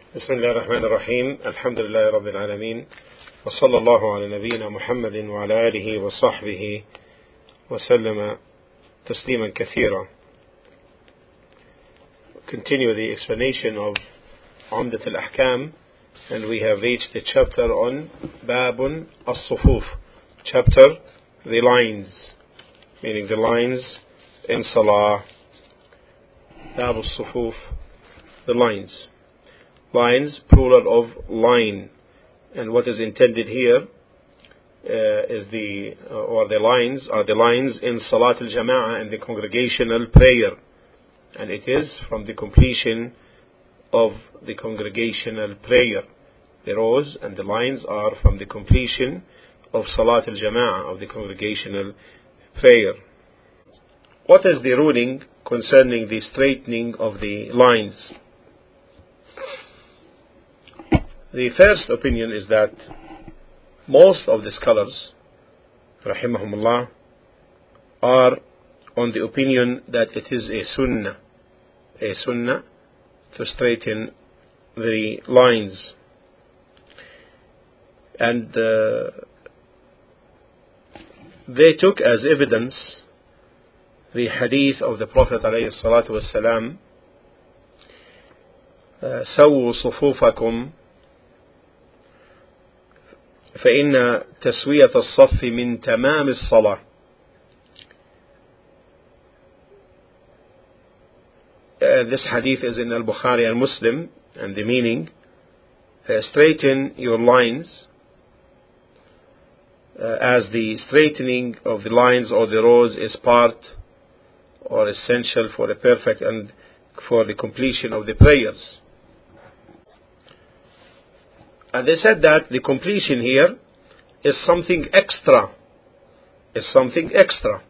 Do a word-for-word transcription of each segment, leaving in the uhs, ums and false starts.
بسم الله الرحمن الرحيم. الحمد لله رب العالمين، وصلى الله على نبينا محمد وعلى آله وصحبه وسلم تسليما كثيرا. Continue the explanation of Umdat al-Ahkam, and we have reached the chapter on Babun as-Sufuf, chapter the lines, meaning the lines in Salah. Bab as-Sufuf, the lines. Lines, plural of line, and what is intended here uh, is the uh, or the lines are the lines in Salat al-Jama'ah and the congregational prayer, and it is from the completion of the congregational prayer. The rows and the lines are from the completion of Salat al-Jama'ah, of the congregational prayer. What is the ruling concerning the straightening of the lines? The first opinion is that most of the scholars, rahimahumullah, are on the opinion that it is a sunnah, a sunnah to straighten the lines. And uh, they took as evidence the hadith of the Prophet alayhi salatu wassalam, سووا صفوفكم فإن تسوية الصف من تمام الصلاة. Uh, this hadith is in Al-Bukhari and Muslim, and the meaning, uh, straighten your lines, uh, as the straightening of the lines or the rows is part or essential for the perfect and for the completion of the prayers. And they said that the completion here is something extra, is something extra,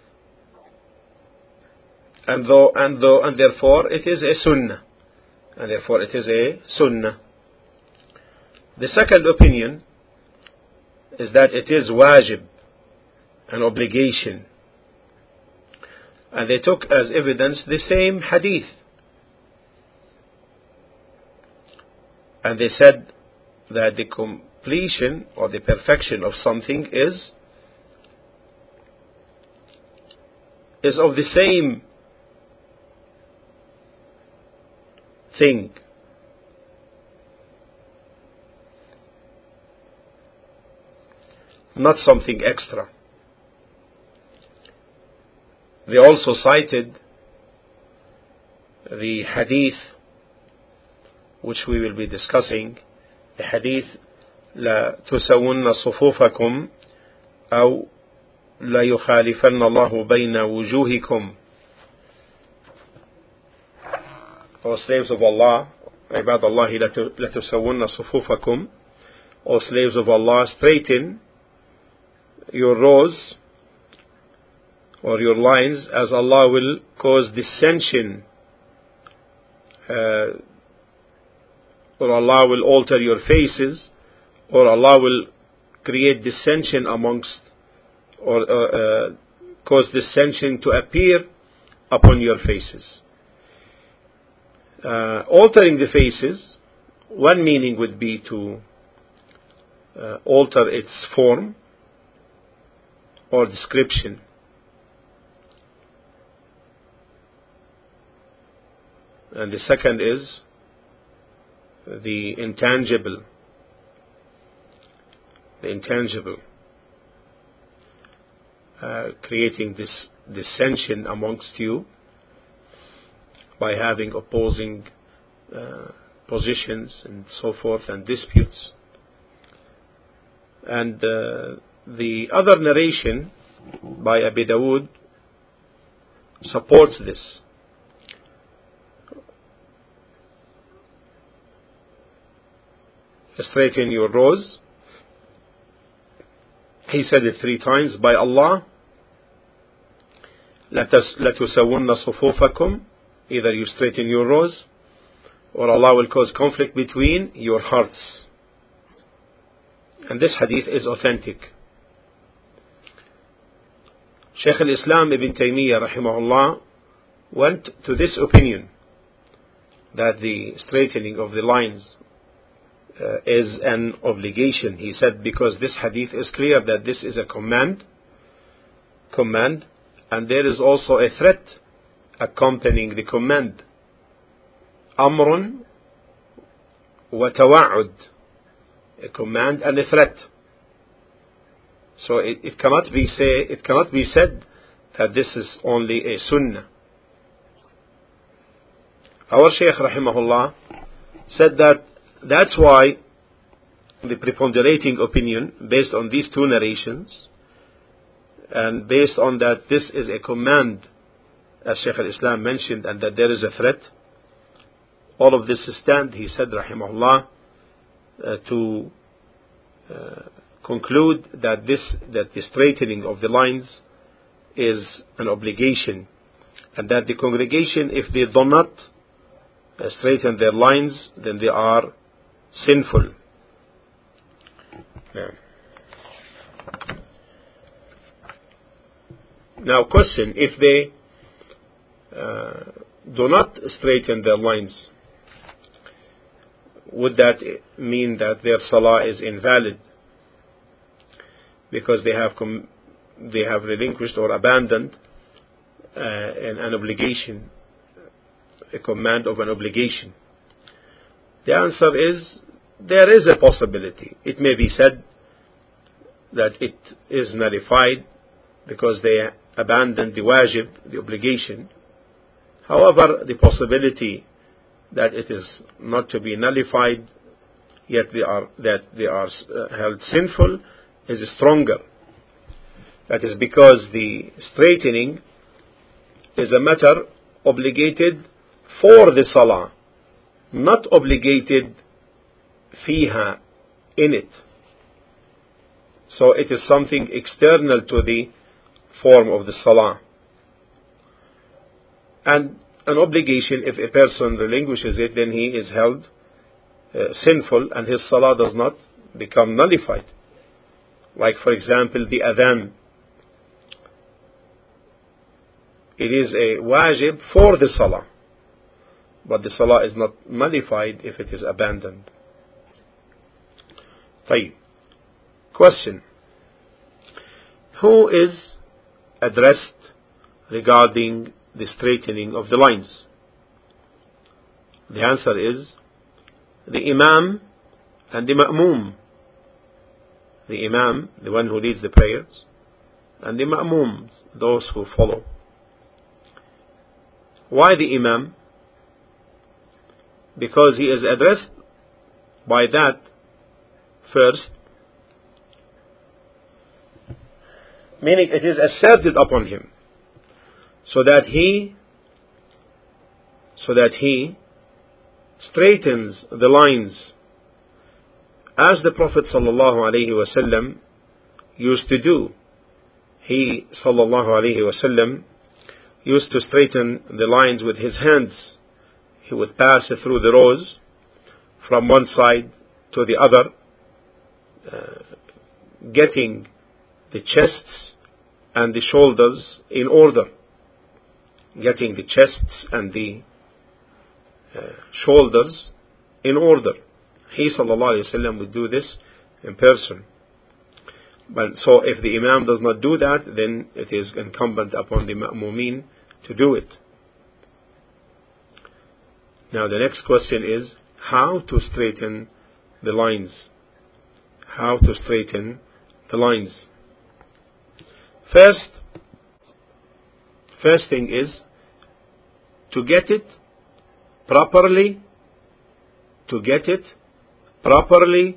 and though and though and therefore it is a sunnah, and therefore it is a sunnah. The second opinion is that it is wajib, an obligation, and they took as evidence the same hadith, and they said that the completion or the perfection of something is is of the same thing. Not something extra. They also cited the hadith which we will be discussing, the hadith لا تسون صفوفكم أو لا يخالفن الله بين وجوهكم. O slaves of Allah, عباد الله لا تسون صفوفكم, O slaves of Allah, straighten your rows or your lines, as Allah will cause dissension, uh, or Allah will alter your faces, or Allah will create dissension amongst, or uh, uh, cause dissension to appear upon your faces. Uh, altering the faces, one meaning would be to uh, alter its form or description. And the second is the intangible, the intangible, uh, creating this dissension amongst you by having opposing uh, positions and so forth, and disputes. And uh, the other narration by Abi Dawood supports this. Straighten your rows. He said it three times. By Allah, لَتُسَوُنَّ صُفُوفَكُمْ, either you straighten your rows, or Allah will cause conflict between your hearts. And this hadith is authentic. Shaykh al-Islam Ibn Taymiyyah rahimahullah went to this opinion, that the straightening of the lines uh, is an obligation. He said because this hadith is clear that this is a command, command, and there is also a threat accompanying the command. Amrun wa tawa'ud, a command and a threat. So it, it cannot be say it cannot be said that this is only a sunnah. Our Shaykh rahimahullah said that that's why the preponderating opinion based on these two narrations and based on that this is a command, as Shaykh al-Islam mentioned, and that there is a threat, all of this stand, he said rahimahullah, uh, to uh, conclude that this that the straightening of the lines is an obligation, and that the congregation, if they do not uh, straighten their lines, then they are sinful. Yeah. Now, question: if they uh, do not straighten their lines, would that mean that their salah is invalid because they have com- they have relinquished or abandoned uh, an, an obligation, a command of an obligation? The answer is there is a possibility. It may be said that it is nullified because they abandoned the wajib, the obligation. However, the possibility that it is not to be nullified, yet they are that they are uh, held sinful, is stronger. That is because the straightening is a matter obligated for the salah, not obligated fiha, in it. So it is something external to the form of the salah. And an obligation, if a person relinquishes it, then he is held uh, sinful and his salah does not become nullified. Like, for example, the adhan. It is a wajib for the salah, but the salah is not nullified if it is abandoned. طيب. Question: who is addressed regarding the straightening of the lines? The answer is the Imam and the Ma'mum. The Imam, the one who leads the prayers, and the Ma'mum, those who follow. Why the Imam? Because he is addressed by that first, meaning it is asserted upon him, so that he so that he straightens the lines as the Prophet sallallahu alaihi wasallam used to do. He sallallahu alaihi wasallam used to straighten the lines with his hands. He would pass through the rows from one side to the other, uh, getting the chests and the shoulders in order. Getting the chests and the uh, shoulders in order. He sallallahu alaihi wasallam would do this in person. But so if the Imam does not do that, then it is incumbent upon the Ma'mumeen to do it. Now the next question is how to straighten the lines. How to straighten the lines. First, first thing is to get it properly, to get it properly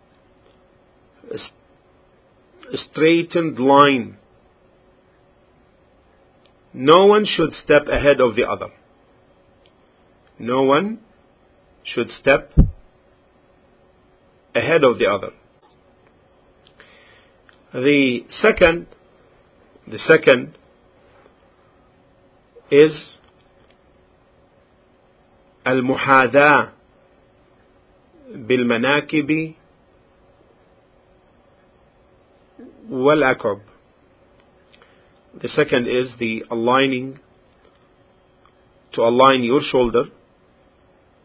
straightened line. No one should step ahead of the other. No one should step ahead of the other. The second, the second is al-muhadha bil-manakib wal-akab. The second is the aligning, to align your shoulder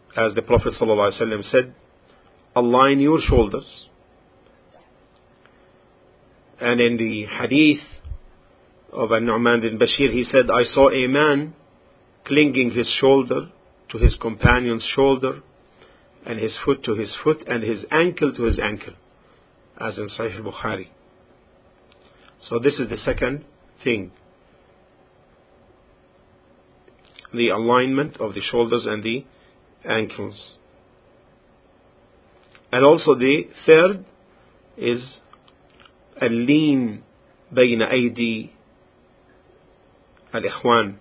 as the Prophet ﷺ said, align your shoulders. And in the hadith of An-Nu'man bin Bashir, he said, I saw a man clinging his shoulder to his companion's shoulder, and his foot to his foot, and his ankle to his ankle, as in Sahih al-Bukhari. So this is the second thing, the alignment of the shoulders and the ankles. And also the third is اللين بين أيدي الإخوان,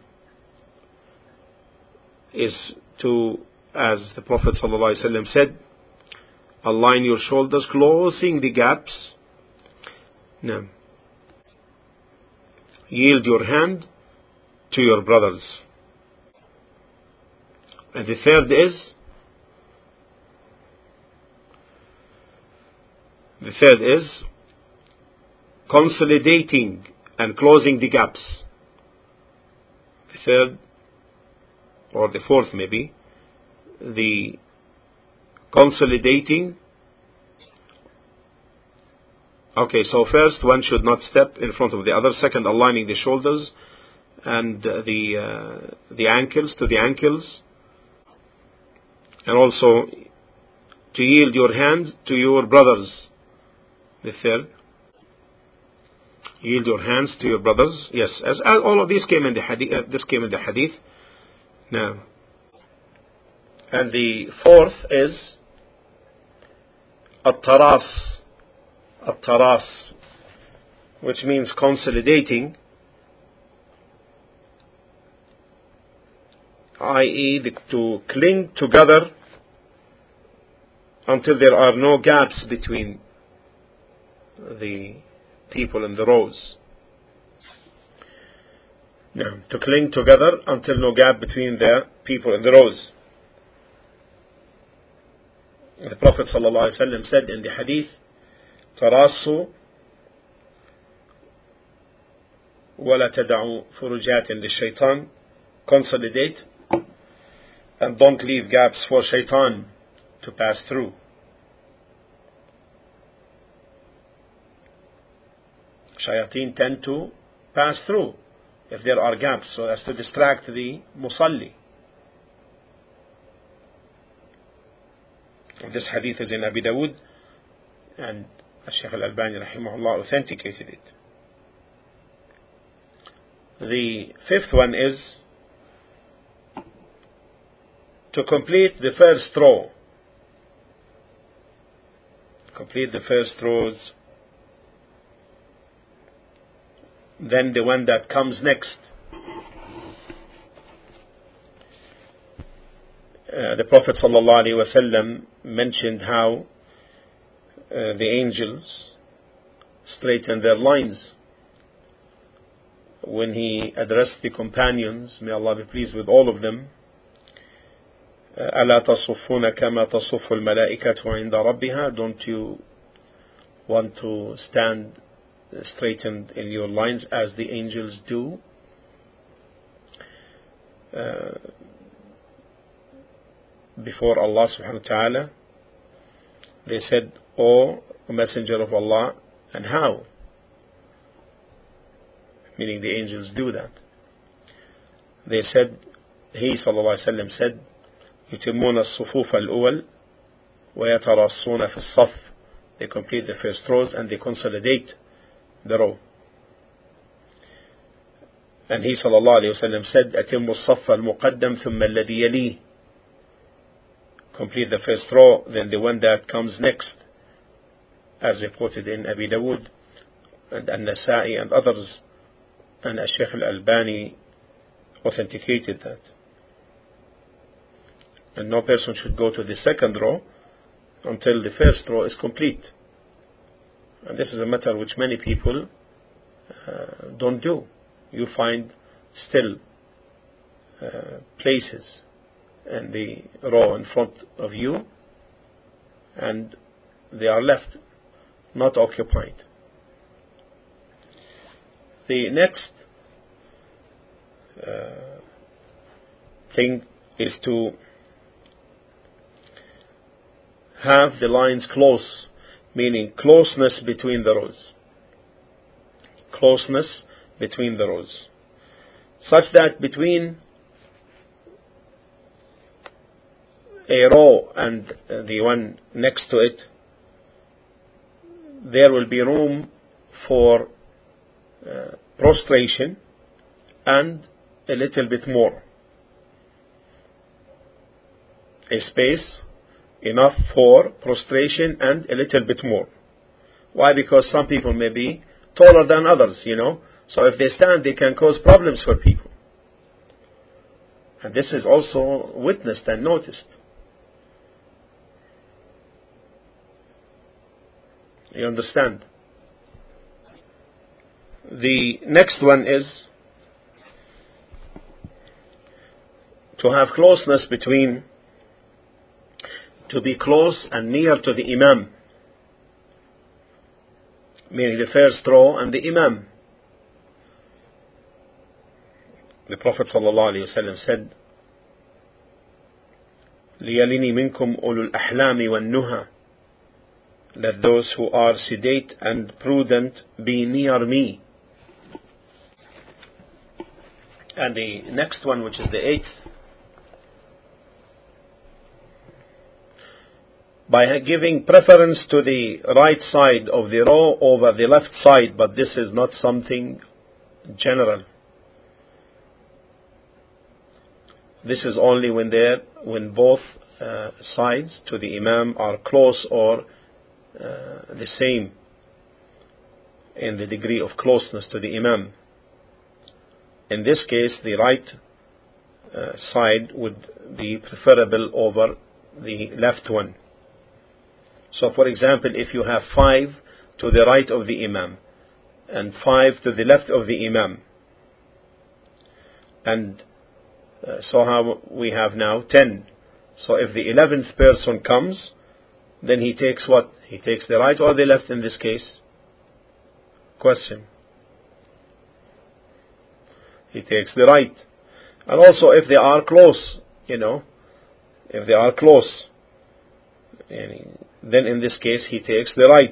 is to, as the Prophet ﷺ said, align your shoulders, closing the gaps. Now, yield your hand to your brothers. And the third is, the third is consolidating and closing the gaps. The third, or the fourth maybe, the consolidating. Okay, so first, one should not step in front of the other. Second, aligning the shoulders and uh, the uh, the ankles to the ankles, and also to yield your hand to your brothers. The third, yield your hands to your brothers. Yes, as, as all of these came in the hadith. Uh, this came in the hadith. Now, and the fourth is at-taras, at-taras, which means consolidating, that is to cling together until there are no gaps between the people in the rows. Now, to cling together until no gap between the people in the rows. The Prophet ﷺ said in the hadith, تراصوا ولا تدعوا فرجات للشيطان, consolidate and don't leave gaps for shaitan to pass through. Shayateen tend to pass through if there are gaps, so as to distract the musalli. This hadith is in Abi Dawud, and Shaykh al-Albani rahimahullah authenticated it. The fifth one is to complete the first row. Complete the first rows. Then the one that comes next. Uh, the Prophet ﷺ mentioned how uh, the angels straighten their lines when he addressed the companions. May Allah be pleased with all of them. ألا تصفون كما تصف الملائكة عند ربها? Don't you want to stand straightened in your lines as the angels do? Uh, before Allah subhanahu wa ta'ala, they said, O Messenger of Allah, and how? Meaning the angels do that. They said, he sallallahu alayhi wa sallam said, يتمون الصفوف الأول ويتراصون في الصف. They complete the first rows and they consolidate the row. And he sallallahu alayhi wa sallam said, أتم الصف المقدم ثم الذي يليه. Complete the first row, then the one that comes next, as reported in Abi Dawud and An-Nasa'i and others, and Shaykh al-Albani authenticated that. And no person should go to the second row until the first row is complete. And this is a matter which many people uh, don't do. You find still uh, places in the row in front of you, and they are left not occupied. The next uh, thing is to have the lines close, meaning closeness between the rows. Closeness between the rows. Such that between a row and the one next to it, there will be room for uh, prostration and a little bit more. A space enough for prostration and a little bit more. Why? Because some people may be taller than others, you know. So if they stand, they can cause problems for people. And this is also witnessed and noticed. You understand? The next one is to have closeness between, to be close and near to the Imam, meaning the first row and the Imam. The Prophet ﷺ said, لِيَلِنِ مِنْكُمْ أُولُو الْأَحْلَامِ وَالنُّهَى. Let those who are sedate and prudent be near me. And the next one, which is the eighth, by giving preference to the right side of the row over the left side, but this is not something general. This is only when there, when both uh, sides to the Imam are close or uh, the same in the degree of closeness to the Imam. In this case, the right uh, side would be preferable over the left one. So, for example, if you have five to the right of the Imam and five to the left of the Imam, and uh, so how we have now ten. So if the eleventh person comes, then he takes what? He takes the right or the left in this case? Question. He takes the right. And also if they are close, you know, if they are close, then in this case he takes the right.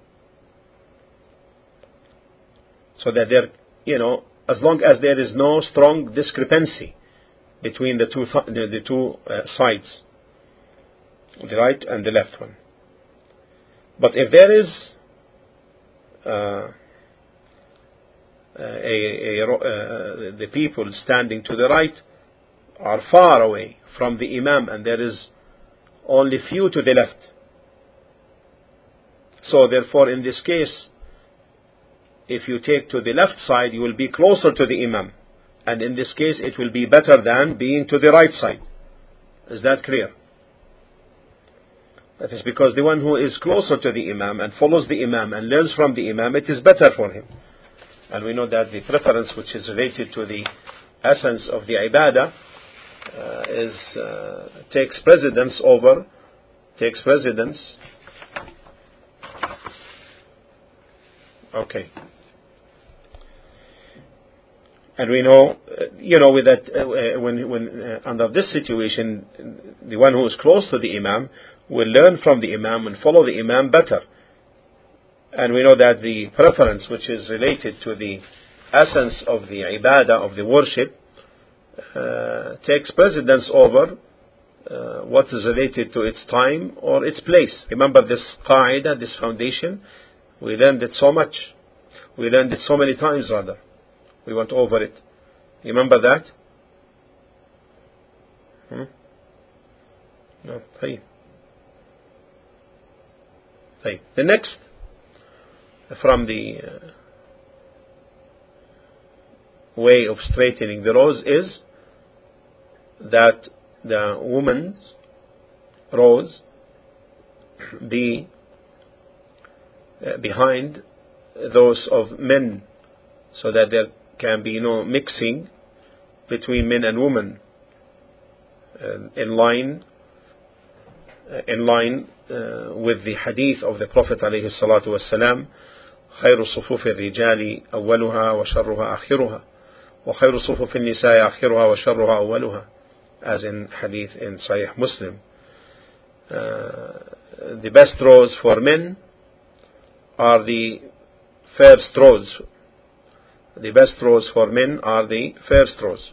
So that there, you know, as long as there is no strong discrepancy between the two th- the, the two uh, sides, the right and the left one. But if there is uh, a, a, uh, the people standing to the right are far away from the Imam and there is only few to the left, so therefore in this case, if you take to the left side, you will be closer to the Imam, and in this case it will be better than being to the right side. Is that clear? That is because the one who is closer to the Imam and follows the Imam and learns from the Imam, it is better for him. And we know that the preference which is related to the essence of the ibadah uh, is uh, takes precedence over takes precedence. Okay. And we know, uh, you know, with that, uh, when when uh, under this situation, the one who is close to the Imam will learn from the Imam and follow the Imam better. And we know that the preference which is related to the essence of the ibadah, of the worship, uh, takes precedence over uh, what is related to its time or its place. Remember this qaida, this foundation, we learned it so much. We learned it so many times rather. We went over it. Remember that? Hmm? No. طيب. طيب. The next from the uh, way of straightening the rows is that the woman's rows be uh, behind those of men, so that there can be no mixing between men and women, uh, in line uh, in line uh, with the hadith of the Prophet عليه الصلاة والسلام: خير صفوف الرجال أولها وشرها آخرها وخير صفوف النساء آخرها وشرها أولها, as in hadith in Sahih Muslim. Uh, uh, the best rows for men are the first rows. The best rows for men are the first rows.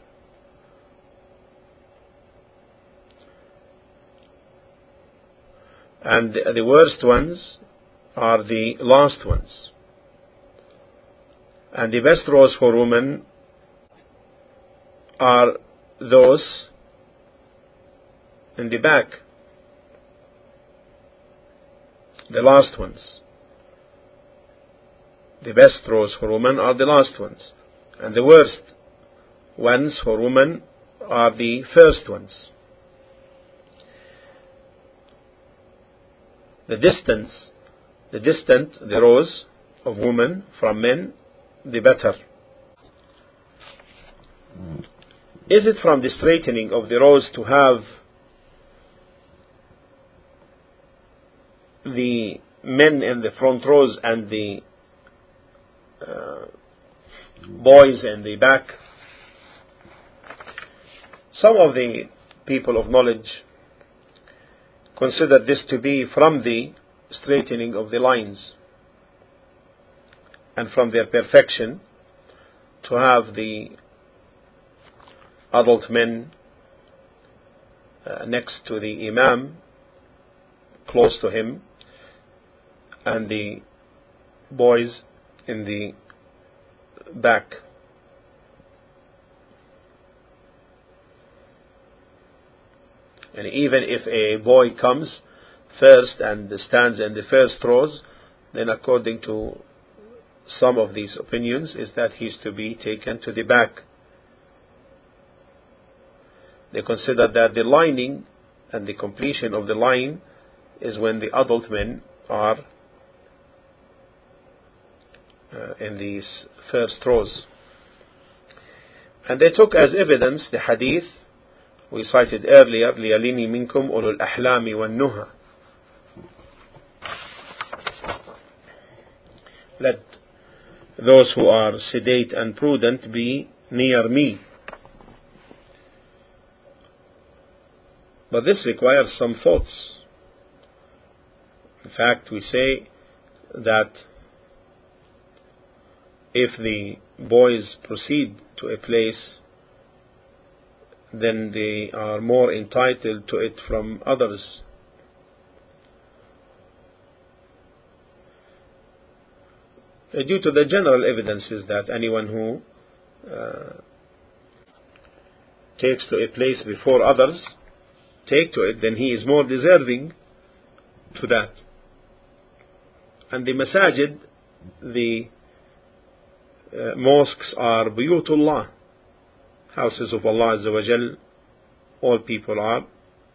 And the worst ones are the last ones. And the best rows for women are those in the back, the last ones. The best rows for women are the last ones, and the worst ones for women are the first ones. The distance, the distant, the rows of women from men, the better. Is it from the straightening of the rows to have the men in the front rows and the uh, boys in the back? Some of the people of knowledge consider this to be from the straightening of the lines and from their perfection, to have the adult men uh, next to the Imam, close to him, and the boys in the back. And even if a boy comes first and stands in the first rows, then according to some of these opinions is that he is to be taken to the back. They consider that the lining and the completion of the line is when the adult men are uh, in these first rows. And they took as evidence the hadith we cited earlier, لِيَلِنِ مِنْكُمْ أُولُو الْأَحْلَامِ وَالنُّهَى. Let those who are sedate and prudent be near me. But this requires some thoughts. In fact, we say that if the boys proceed to a place, then they are more entitled to it from others. Due to the general evidences that anyone who uh, takes to a place before others take to it, then he is more deserving to that. And the masajid, the uh, mosques are buyutullah, houses of Allah Azza wa Jal. All people are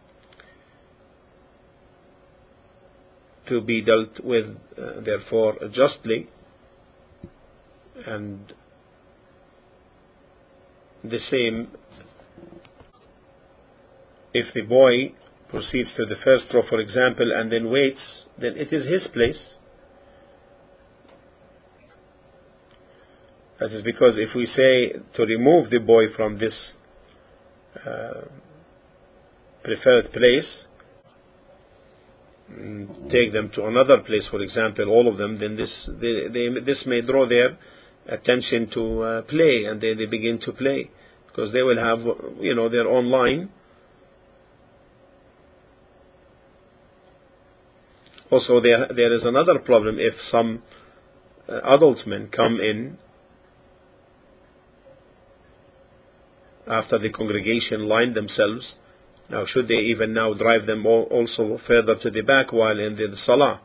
to be dealt with uh, therefore justly, and the same if the boy proceeds to the first row, for example, and then waits, then it is his place. That is because if we say to remove the boy from this uh, preferred place, take them to another place, for example, all of them, then this they, they, this may draw their attention to uh, play, and they, they begin to play, because they will have, you know, their own line. Also, there there is another problem. If some uh, adult men come in after the congregation line themselves, now should they even now drive them also further to the back while in the salah?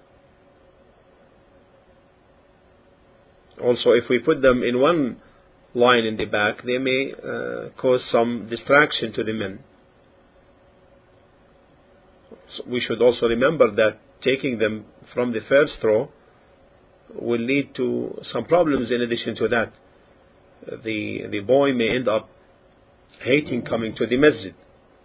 Also, if we put them in one line in the back, they may uh, cause some distraction to the men. So we should also remember that taking them from the first row will lead to some problems. In addition to that, the the boy may end up hating coming to the masjid.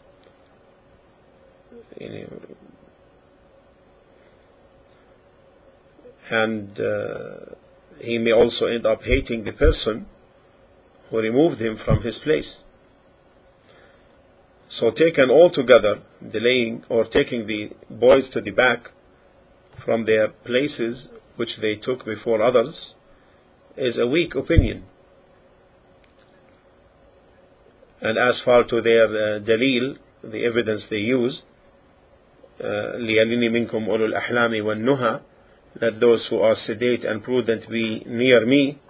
And uh, he may also end up hating the person who removed him from his place. So taken all together, delaying or taking the boys to the back from their places which they took before others is a weak opinion. And as far to their uh, dalil, the evidence they use, لِيَلِنِ مِنْكُمْ أُولُو الْأَحْلَامِ وَالنُّهَى, let those who are sedate and prudent be near me.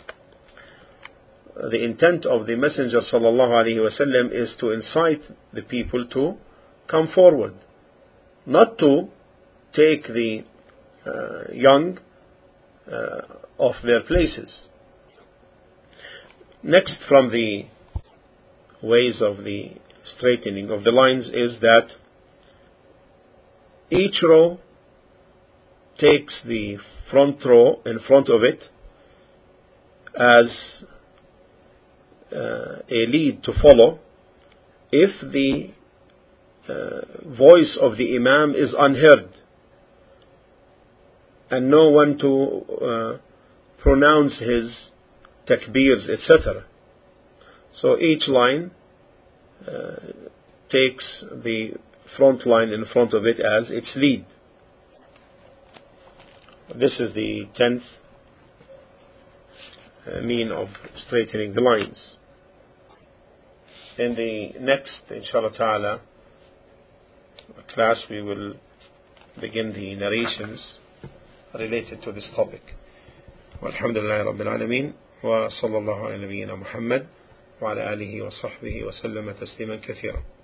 The intent of the Messenger sallallahu alaihi wasallam is to incite the people to come forward, not to take the uh, young uh, off their places. Next from the ways of the straightening of the lines is that each row takes the front row in front of it as uh, a lead to follow if the uh, voice of the Imam is unheard and no one to uh, pronounce his takbirs, et cetera. So each line uh, takes the front line in front of it as its lead. This is the tenth uh, mean of straightening the lines. In the next, inshallah ta'ala, class we will begin the narrations related to this topic. Walhamdulillah Rabbil Alameen, wa sallallahu ala nabiyyina Muhammad wa ala alihi wa sahbihi wa sallama tasliman kathira.